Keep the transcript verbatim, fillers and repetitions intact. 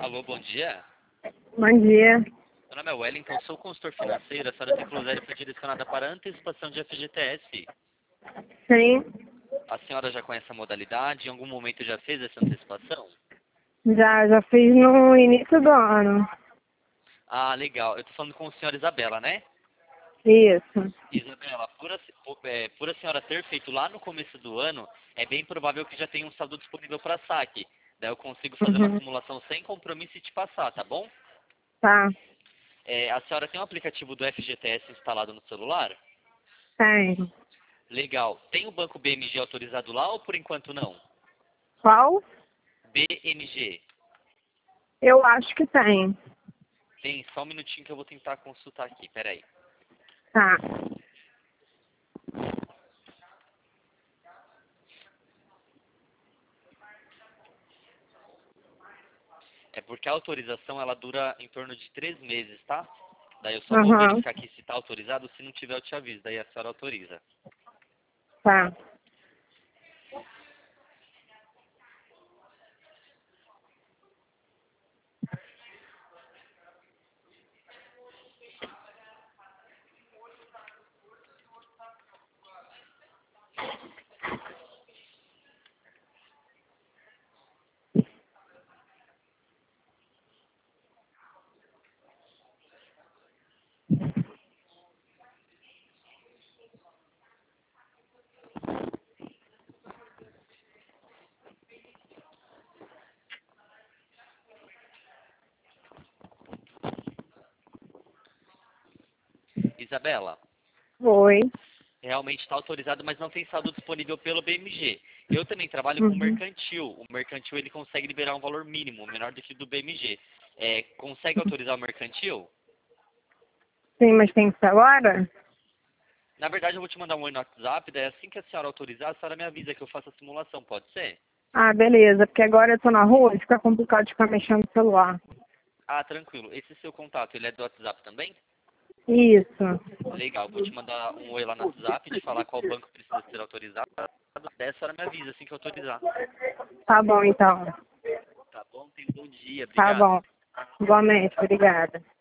Alô, bom dia. Bom dia. Meu nome é Wellington, sou consultor financeiro. A senhora tem Closéria foi direcionada para antecipação de F G T S. Sim, A senhora já conhece a modalidade? Em algum momento já fez essa antecipação? já, já fiz no início do ano. Ah, legal. Eu estou falando com a senhora Isabela, né? Isso. Isabela, por a, por, é, por a senhora ter feito lá no começo do ano, é bem provável que já tenha um saldo disponível para saque. Daí eu consigo fazer uma Uhum. simulação sem compromisso e te passar, tá bom? Tá, É, a senhora tem o aplicativo do F G T S instalado no celular? tem. Legal. Tem o banco B M G autorizado lá ou por enquanto não? Qual? B M G. Eu acho que tem. Tem, só um minutinho que eu vou tentar consultar aqui, peraí. Tá. É porque a autorização ela dura em torno de três meses, tá? Daí eu só vou Aham. verificar aqui se está autorizado, se não tiver eu te aviso, daí a senhora autoriza. Tá. Isabela, Oi. realmente está autorizado, mas não tem saldo disponível pelo B M G. Eu também trabalho com o Uhum. mercantil. O mercantil ele consegue liberar um valor mínimo, menor do que o do B M G. É, consegue autorizar o mercantil? Sim, mas tem que ser agora? Na verdade, eu vou te mandar um oi no WhatsApp, daí assim que a senhora autorizar, a senhora me avisa que eu faço a simulação, pode ser? Ah, beleza. Porque agora eu tô na rua e fica complicado de ficar mexendo no celular. Ah, tranquilo. Esse seu contato, ele é do WhatsApp também? Isso. Legal, vou te mandar um oi lá no WhatsApp, te falar qual banco precisa ser autorizado. Daí a senhora me avisa assim que autorizar. Tá bom, então. Tá bom? Tenha um bom dia, Tá obrigado. bom. Igualmente. Obrigada.